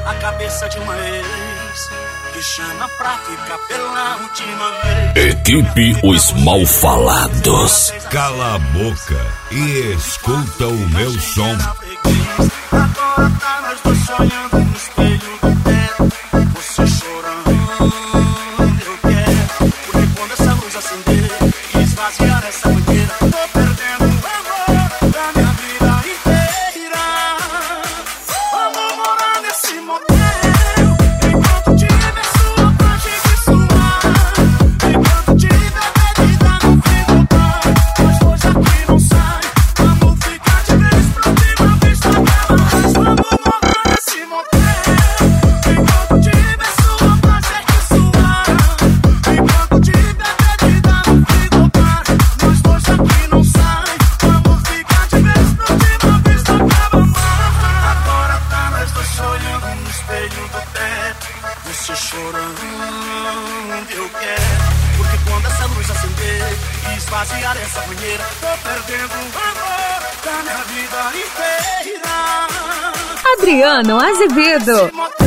a cabeça de uma ex que chama pra ficar pela última vez. Equipe Os Malfalados. Cala a boca e escuta o meu som. Agora tá nós dois sonhando no espelho do teto. Você chorando, eu quero. Porque quando essa luz acender e esvaziar essa banheira, tô perdendo o amor da minha vida inteira. Vamos morar nesse motel, enquanto tiver sua parte de suar, enquanto tiver bebida no fim do bar. Nós dois aqui não sai, vamos ficar de vez pra última vista. Vamos morar nesse motel, enquanto tiver sua parte de suar, enquanto tiver bebida no fim do bar. Nós dois aqui não sai, vamos ficar de vez pra última vista. Agora tá nós dois olhando no espelho do teto. Você chorando, eu quero. Porque quando essa luz acender e esvaziar essa banheira, tô perdendo o amor da minha vida inteira. Adriano Azevedo.